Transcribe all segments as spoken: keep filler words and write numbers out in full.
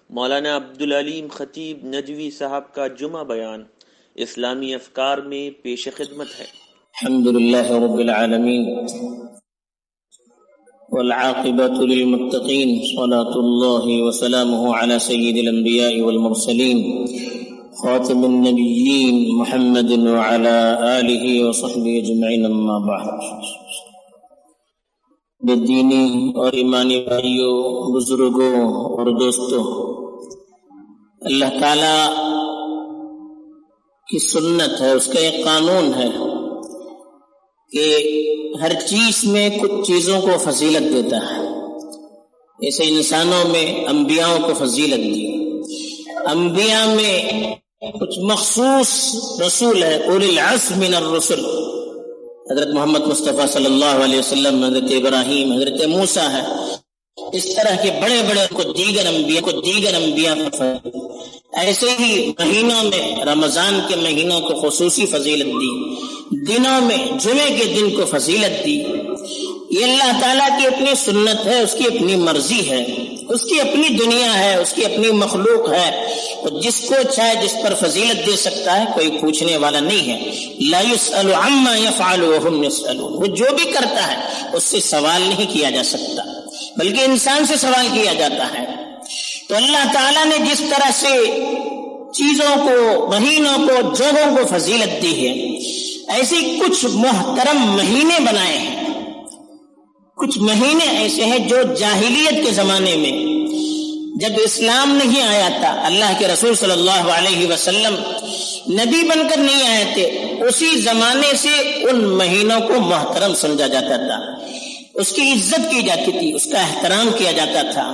مولانا عبدالعلیم خطیب نجوی صاحب کا جمعہ بیان اسلامی افکار میں پیش خدمت ہے۔ الحمدللہ رب العالمین والعاقبۃ للمتقین، صلاۃ اللہ وسلامہ علی سید الانبیاء والمرسلین خاتم النبیین محمد وعلی آلہ وصحبہ اجمعین، اما بعد۔ دینی اور ایمانی بھائیوں، بزرگوں اور دوستوں، اللہ تعالی کی سنت ہے، اس کا ایک قانون ہے کہ ہر چیز میں کچھ چیزوں کو فضیلت دیتا ہے۔ جیسے انسانوں میں انبیاءوں کو فضیلت دی، انبیاء میں کچھ مخصوص رسول ہے، اولی العزم من الرسل، حضرت محمد مصطفیٰ صلی اللہ علیہ وسلم، حضرت ابراہیم، حضرت موسیٰ ہے۔ اس طرح کے بڑے بڑے کو دیگر انبیاء کو دیگر انبیاء پر، ایسے ہی مہینوں میں رمضان کے مہینوں کو خصوصی فضیلت دی، دنوں میں جمعے کے دن کو فضیلت دی۔ یہ اللہ تعالیٰ کی اپنی سنت ہے، اس کی اپنی مرضی ہے، اس کی اپنی دنیا ہے، اس کی اپنی مخلوق ہے، اور جس کو چاہے جس پر فضیلت دے سکتا ہے، کوئی پوچھنے والا نہیں ہے۔ لا يسأل عما يفعل وهم يسألون، وہ جو بھی کرتا ہے اس سے سوال نہیں کیا جا سکتا، بلکہ انسان سے سوال کیا جاتا ہے۔ تو اللہ تعالیٰ نے جس طرح سے چیزوں کو، مہینوں کو، جگہوں کو فضیلت دی ہے، ایسے کچھ محترم مہینے بنائے ہیں۔ کچھ مہینے ایسے ہیں جو جاہلیت کے زمانے میں، جب اسلام نہیں آیا تھا، اللہ کے رسول صلی اللہ علیہ وسلم نبی بن کر نہیں آئے تھے، اسی زمانے سے ان مہینوں کو محترم سمجھا جاتا تھا، اس کی عزت کی جاتی تھی، اس کا احترام کیا جاتا تھا۔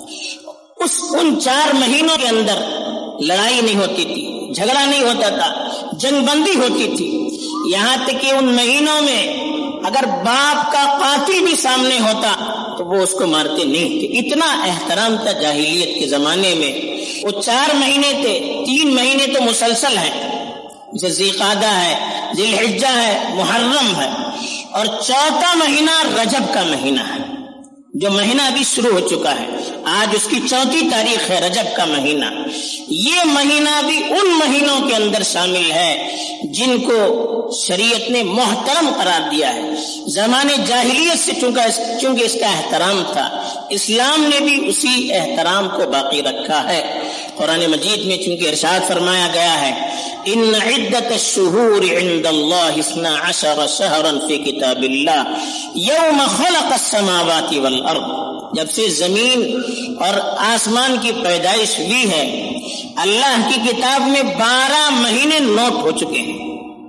اس ان چار مہینوں کے اندر لڑائی نہیں ہوتی تھی، جھگڑا نہیں ہوتا تھا، جنگ بندی ہوتی تھی، یہاں تک کہ ان مہینوں میں اگر باپ کا قاتل بھی سامنے ہوتا تو وہ اس کو مارتے نہیں تھے، اتنا احترام تھا جاہلیت کے زمانے میں۔ وہ چار مہینے تھے، تین مہینے تو مسلسل ہیں، جیسے ذی قعدہ ہے، ذی الحجہ ہے، محرم ہے، اور چوتھا مہینہ رجب کا مہینہ ہے، جو مہینہ ابھی شروع ہو چکا ہے، آج اس کی چوتھی تاریخ ہے، رجب کا مہینہ۔ یہ مہینہ بھی ان مہینوں کے اندر شامل ہے جن کو شریعت نے محترم قرار دیا ہے۔ زمانے جاہلیت سے چونکہ چونکہ اس کا احترام تھا، اسلام نے بھی اسی احترام کو باقی رکھا ہے۔ قرآن مجید میں چونکہ ارشاد فرمایا گیا ہے، ان عدت الشہور عند اللہ اثنا عشر شہرا فی کتاب اللہ یوم خلق السماوات والارض، جب سے زمین اور آسمان کی پیدائش ہوئی ہے، اللہ کی کتاب میں بارہ مہینے نوٹ ہو چکے ہیں،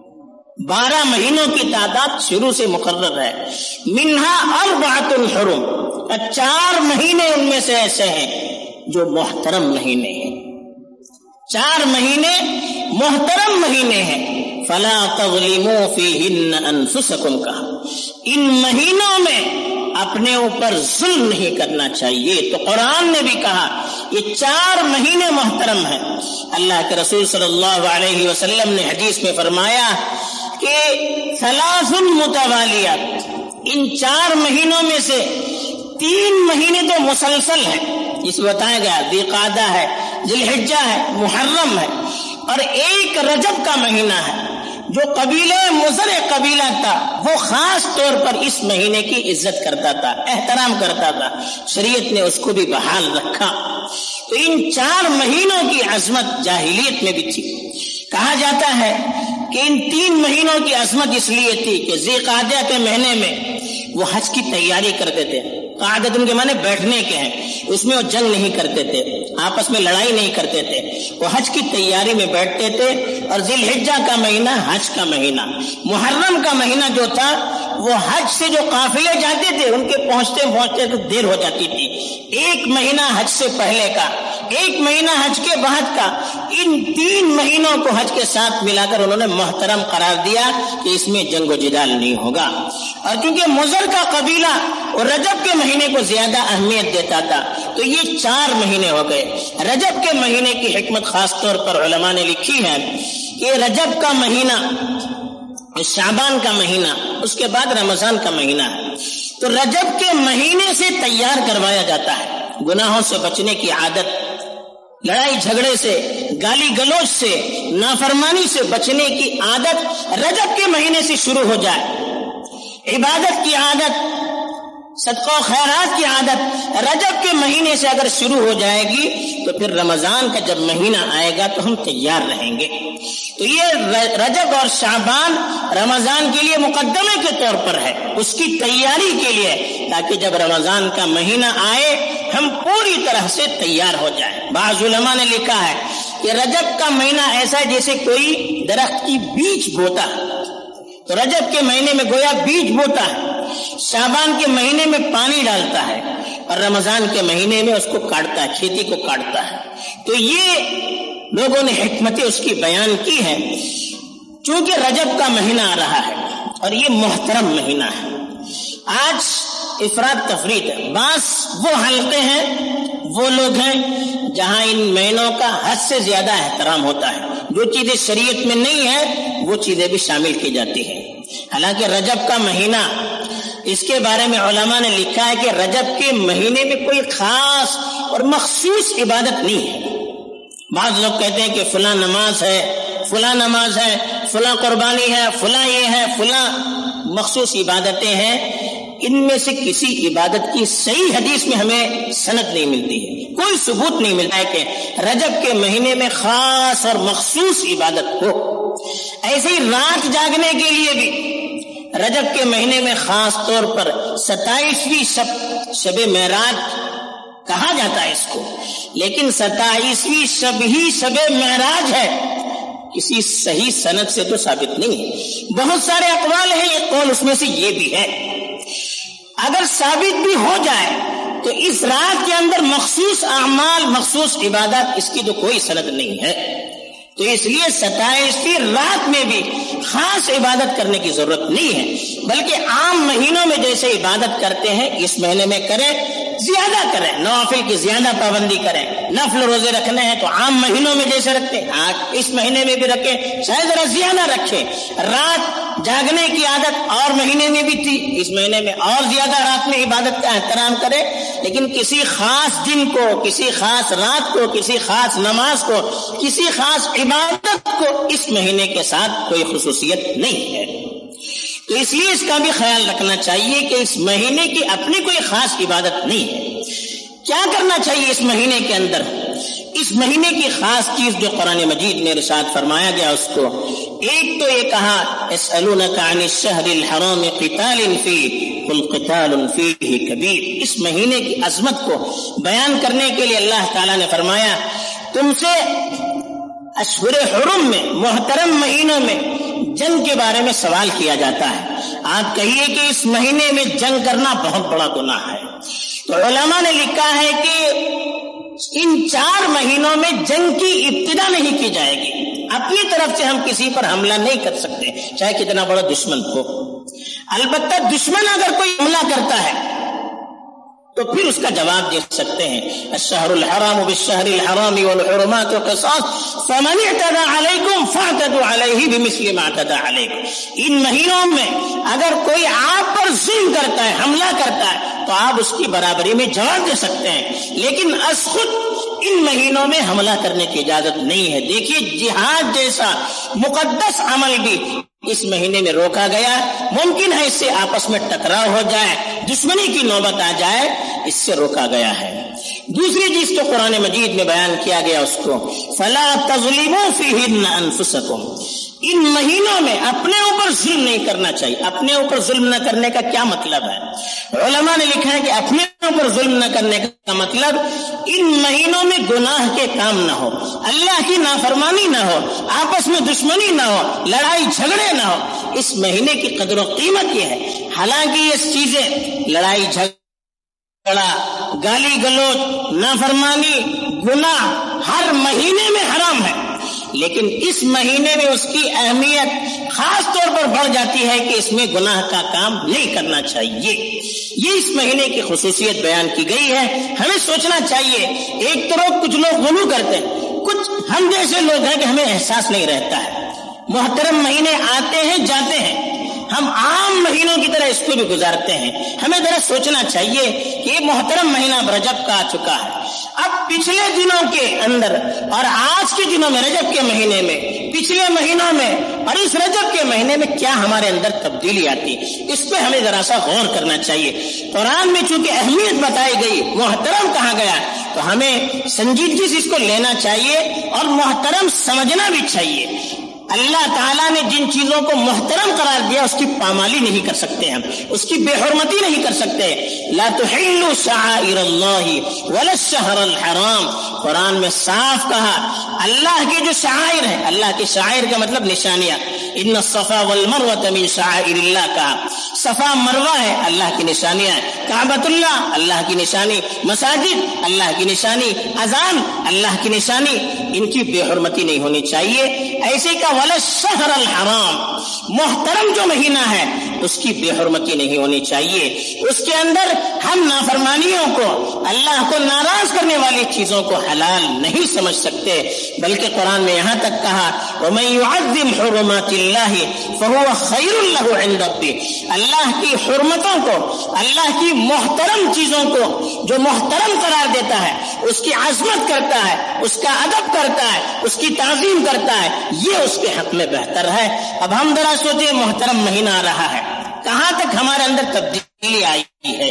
بارہ مہینوں کی تعداد شروع سے مقرر ہے۔ منہا اربعۃ حرم، چار مہینے ان میں سے ایسے ہیں جو محترم مہینے ہیں، چار مہینے محترم مہینے ہیں۔ فلا تظلموا فیہن انفسکم، کہا ان مہینوں میں اپنے اوپر ظلم نہیں کرنا چاہیے۔ تو قرآن نے بھی کہا یہ چار مہینے محترم ہیں۔ اللہ کے رسول صلی اللہ علیہ وسلم نے حدیث میں فرمایا کہ ثلاث متوالیات، ان چار مہینوں میں سے تین مہینے تو مسلسل ہیں، اس میں بتایا گیا ذی قعدہ ہے، ذی الحجہ ہے، محرم ہے، اور ایک رجب کا مہینہ ہے۔ جو قبیلہ مضر قبیلہ تھا وہ خاص طور پر اس مہینے کی عزت کرتا تھا، احترام کرتا تھا، شریعت نے اس کو بھی بحال رکھا۔ تو ان چار مہینوں کی عظمت جاہلیت میں بھی تھی۔ کہا جاتا ہے کہ ان تین مہینوں کی عظمت اس لیے تھی کہ ذی قعدہ کے مہینے میں وہ حج کی تیاری کرتے تھے، قعدۃ کے معنی بیٹھنے کے ہیں، اس میں وہ جنگ نہیں کرتے تھے، آپس میں لڑائی نہیں کرتے تھے، وہ حج کی تیاری میں بیٹھتے تھے۔ اور ذی الحجہ کا مہینہ حج کا مہینہ، محرم کا مہینہ جو تھا وہ حج سے جو قافلے جاتے تھے ان کے پہنچتے پہنچتے تو دیر ہو جاتی تھی۔ ایک مہینہ حج سے پہلے کا، ایک مہینہ حج کے بعد کا، ان تین مہینوں کو حج کے ساتھ ملا کر انہوں نے محترم قرار دیا کہ اس میں جنگ و جدال نہیں ہوگا۔ اور کیونکہ مضر کا قبیلہ اور رجب کے مہینے کو زیادہ اہمیت دیتا تھا تو یہ چار مہینے ہو گئے۔ رجب کے مہینے کی حکمت خاص طور پر علماء نے لکھی ہے کہ رجب کا مہینہ، شعبان کا مہینہ، اس کے بعد رمضان کا مہینہ ہے، تو رجب کے مہینے سے تیار کروایا جاتا ہے۔ گناہوں سے بچنے کی عادت لڑائی جھگڑے سے، گالی گلوچ سے، نافرمانی سے بچنے کی عادت رجب کے مہینے سے شروع ہو جائے، عبادت کی عادت، صدقہ و خیرات کی عادت رجب کے مہینے سے اگر شروع ہو جائے گی تو پھر رمضان کا جب مہینہ آئے گا تو ہم تیار رہیں گے۔ تو یہ رجب اور شعبان رمضان کے لیے مقدمے کے طور پر ہے، اس کی تیاری کے لیے، تاکہ جب رمضان کا مہینہ آئے ہم پوری طرح سے تیار ہو جائیں۔ بعض علماء نے لکھا ہے کہ رجب کا مہینہ ایسا ہے جیسے کوئی درخت کی بیج بوتا، تو رجب کے مہینے میں گویا بیج بوتا ہے، شعبان کے مہینے میں پانی ڈالتا ہے، اور رمضان کے مہینے میں اس کو کاٹتا ہے، کھیتی کو کاٹتا ہے۔ تو یہ لوگوں نے حکمتیں اس کی بیان کی ہے، چونکہ رجب کا مہینہ آ رہا ہے اور یہ محترم مہینہ ہے۔ آج افراد تفریط ہے، بعض وہ حلقے ہیں، وہ لوگ ہیں جہاں ان مہینوں کا حد سے زیادہ احترام ہوتا ہے، جو چیزیں شریعت میں نہیں ہے وہ چیزیں بھی شامل کی جاتی ہیں۔ حالانکہ رجب کا مہینہ، اس کے بارے میں علماء نے لکھا ہے کہ رجب کے مہینے میں کوئی خاص اور مخصوص عبادت نہیں ہے۔ بعض لوگ کہتے ہیں کہ فلاں نماز ہے، فلاں نماز ہے، فلاں قربانی ہے، فلاں یہ ہے، فلاں مخصوص عبادتیں ہیں۔ ان میں سے کسی عبادت کی صحیح حدیث میں ہمیں سند نہیں ملتی ہے، کوئی ثبوت نہیں ملتا ہے کہ رجب کے مہینے میں خاص اور مخصوص عبادت ہو۔ ایسے ہی رات جاگنے کے لیے بھی رجب کے مہینے میں خاص طور پر ستائیسویں شب شب معراج کہا جاتا ہے اس کو، لیکن ستائیسویں شب ہی شب معراج ہے، کسی صحیح سند سے تو ثابت نہیں ہے۔ بہت سارے اقوال ہیں، ایک قول اس میں سے یہ بھی ہے۔ اگر ثابت بھی ہو جائے تو اس رات کے اندر مخصوص اعمال، مخصوص عبادات، اس کی تو کوئی سند نہیں ہے۔ تو اس لیے ستائیسویں رات میں بھی خاص عبادت کرنے کی ضرورت نہیں ہے، بلکہ عام مہینوں میں جیسے عبادت کرتے ہیں اس مہینے میں کریں، زیادہ کریں، نوافل کی زیادہ پابندی کریں۔ نفل روزے رکھنے ہیں تو عام مہینوں میں جیسے رکھتے ہیں آج اس مہینے میں بھی رکھیں، شاید ذرا زیادہ رکھیں۔ رات جاگنے کی عادت اور مہینے میں بھی تھی، اس مہینے میں اور زیادہ رات میں عبادت کا احترام کریں، لیکن کسی خاص دن کو، کسی خاص رات کو، کسی خاص نماز کو، کسی خاص عبادت کو اس مہینے کے ساتھ کوئی خصوصیت نہیں ہے۔ تو اس لیے اس کا بھی خیال رکھنا چاہیے کہ اس مہینے کی اپنی کوئی خاص عبادت نہیں ہے۔ کیا کرنا چاہیے اس مہینے کے اندر؟ اس مہینے کی خاص چیز جو قرآن مجید میں ارشاد فرمایا گیا اس کو، ایک تو یہ کہا يسألونك عن الشهر الحرام قتال فيه قل قتال فيه كبير۔ اس مہینے کی عظمت کو بیان کرنے کے لیے اللہ تعالیٰ نے فرمایا تم سے اشہر حرم میں، محترم مہینوں میں جنگ کے بارے میں سوال کیا جاتا ہے، آپ کہیے کہ اس مہینے میں جنگ کرنا بہت بڑا گناہ ہے۔ تو علماء نے لکھا ہے کہ ان چار مہینوں میں جنگ کی ابتدا نہیں کی جائے گی، اپنی طرف سے ہم کسی پر حملہ نہیں کر سکتے، چاہے کتنا بڑا دشمن ہو۔ البتہ دشمن اگر کوئی حملہ کرتا ہے تو پھر اس کا جواب دے سکتے ہیں، الشہر الحرام بالشہر الحرام والحرمات قصاص فمن اعتدى علیکم فاعتدوا علیہ بمثل ما اعتدى علیکم۔ ان مہینوں میں اگر کوئی آپ پر ظلم کرتا ہے، حملہ کرتا ہے، تو آپ اس کی برابری میں جواب دے سکتے ہیں، لیکن از خود ان مہینوں میں حملہ کرنے کی اجازت نہیں ہے۔ دیکھیے جہاد جیسا مقدس عمل بھی اس مہینے میں روکا گیا، ممکن ہے اس سے آپس میں ٹکراؤ ہو جائے، دشمنی کی نوبت آ جائے، اس سے روکا گیا ہے۔ دوسری چیز تو قرآن مجید میں بیان کیا گیا اس کو، فلا تظلموا فیہن انفسکم۔ ان مہینوں میں اپنے اوپر ظلم نہیں کرنا چاہیے۔ اپنے اوپر ظلم نہ کرنے کا کیا مطلب ہے؟ علماء نے لکھا ہے کہ اپنے اوپر ظلم نہ کرنے کا مطلب ان مہینوں میں گناہ کے کام نہ ہو، اللہ کی نافرمانی نہ ہو، آپس میں دشمنی نہ ہو، لڑائی جھگڑے نہ ہو۔ اس مہینے کی قدر و قیمت یہ ہے، حالانکہ یہ چیزیں لڑائی جھگڑا، گالی گلوچ، نافرمانی، گناہ ہر مہینے میں حرام ہے، لیکن اس مہینے میں اس کی اہمیت خاص طور پر بڑھ جاتی ہے کہ اس میں گناہ کا کام نہیں کرنا چاہیے۔ یہ اس مہینے کی خصوصیت بیان کی گئی ہے۔ ہمیں سوچنا چاہیے، ایک طرف کچھ لوگ غلو کرتے ہیں، کچھ ہم جیسے لوگ ہیں کہ ہمیں احساس نہیں رہتا ہے، محترم مہینے آتے ہیں جاتے ہیں، ہم عام مہینوں کی طرح اس کو بھی گزارتے ہیں۔ ہمیں ذرا سوچنا چاہیے کہ یہ محترم مہینہ رجب کا آ چکا ہے، اب پچھلے دنوں کے اندر اور آج کے دنوں میں، رجب کے مہینے میں، پچھلے مہینوں میں اور اس رجب کے مہینے میں کیا ہمارے اندر تبدیلی آتی، اس پہ ہمیں ذرا سا غور کرنا چاہیے۔ قرآن میں چونکہ اہمیت بتائی گئی، محترم کہا گیا، تو ہمیں سنجیدگی سے اس کو لینا چاہیے اور محترم سمجھنا بھی چاہیے۔ اللہ تعالیٰ نے جن چیزوں کو محترم قرار دیا اس کی پامالی نہیں کر سکتے، ہم اس کی بے حرمتی نہیں کر سکتے۔ لا تحلوا شعائر اللہ ولا الشہر الحرام، قرآن میں صاف کہا اللہ کے جو شعائر ہیں، اللہ کے شعائر کا مطلب نشانیاں، ان الصفا والمروہ من شعائر اللہ، کا صفا مروہ ہے اللہ کی نشانیاں، کعبۃ اللہ اللہ کی نشانی، مساجد اللہ کی نشانی، اذان اللہ کی نشانی، ان کی بے حرمتی نہیں ہونی چاہیے۔ ایسے کا ولا الشہر الحرام، محترم جو مہینہ ہے اس کی بے حرمتی نہیں ہونی چاہیے، اس کے اندر ہم نافرمانیوں کو، اللہ کو ناراض کرنے والی چیزوں کو حلال نہیں سمجھ سکتے، بلکہ قرآن میں یہاں تک کہا وَمَن يُعَظِّمْ حُرُمَاتِ اللَّهِ فَهُوَ خَيْرٌ لَهُ عِندَ رَبِّهِ، اللہ کی حرمتوں کو، اللہ کی محترم چیزوں کو جو محترم قرار دیتا ہے، اس کی عظمت کرتا ہے، اس کا ادب کرتا ہے، اس کی تعظیم کرتا ہے، یہ اس کے حق میں بہتر ہے۔ اب ہم ذرا سوچیں، محترم مہینہ آ رہا ہے، کہاں تک ہمارے اندر تبدیلی آئی ہے؟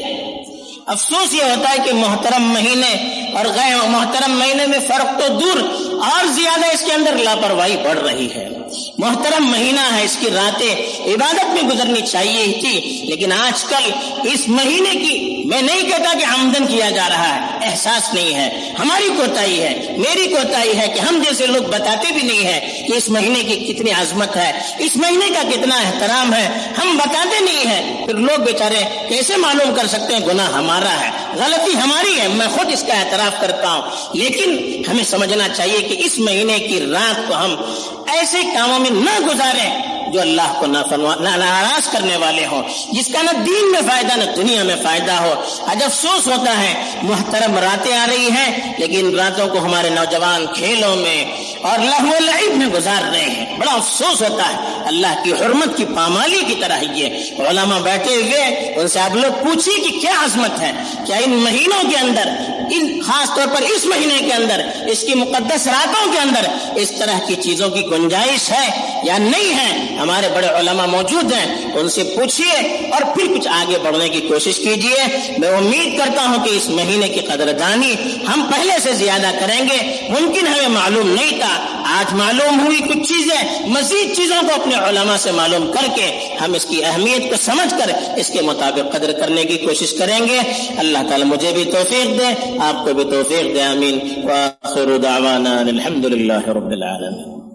افسوس یہ ہوتا ہے کہ محترم مہینے اور غیر محترم مہینے میں فرق تو دور، اور زیادہ اس کے اندر لاپرواہی بڑھ رہی ہے۔ محترم مہینہ ہے، اس کی راتیں عبادت میں گزرنی چاہیے تھی، لیکن آج کل اس مہینے کی، میں نہیں کہتا کہ آمدن کیا جا رہا ہے، احساس نہیں ہے، ہماری کوتاہی ہے، میری کوتاہی ہے کہ ہم جیسے لوگ بتاتے بھی نہیں ہیں کہ اس مہینے کی کتنی عظمت ہے، اس مہینے کا کتنا احترام ہے، ہم بتاتے نہیں ہیں، پھر لوگ بیچارے کیسے معلوم کر سکتے ہیں؟ گناہ ہمارا ہے، غلطی ہماری ہے، میں خود اس کا اعتراف کرتا ہوں، لیکن ہمیں سمجھنا چاہیے کہ اس مہینے کی رات کو ہم ایسے کاموں میں نہ گزاریں جو اللہ کو ناراض کرنے والے ہوں، جس کا نہ دین میں فائدہ نہ دنیا میں فائدہ ہو۔ آج افسوس ہوتا ہے محترم راتیں آ رہی ہیں، لیکن راتوں کو ہمارے نوجوان کھیلوں میں اور لہو و لعب میں گزار رہے ہیں، بڑا افسوس ہوتا ہے۔ اللہ کی حرمت کی پامالی کی طرح یہ علماء بیٹھے ہوئے، ان سے آپ لوگ پوچھیے کہ کیا عظمت ہے، کیا ان مہینوں کے اندر، ان خاص طور پر اس مہینے کے اندر، اس کی مقدس راتوں کے اندر اس طرح کی چیزوں کی گنجائش ہے یا نہیں ہے؟ ہمارے بڑے علماء موجود ہیں، ان سے پوچھیے اور پھر کچھ آگے بڑھنے کی کوشش کیجیے۔ میں امید کرتا ہوں کہ اس مہینے کی قدردانی ہم پہلے سے زیادہ کریں گے۔ ممکن ہمیں معلوم نہیں تھا، آج معلوم ہوئی کچھ چیزیں، مزید چیزوں کو اپنے علماء سے معلوم کر کے ہم اس کی اہمیت کو سمجھ کر اس کے مطابق قدر کرنے کی کوشش کریں گے۔ اللہ تعالی مجھے بھی توفیق دے، آپ کو بھی توفیق دے، آمین۔ وآخر دعوانا الحمد للہ رب العالمین۔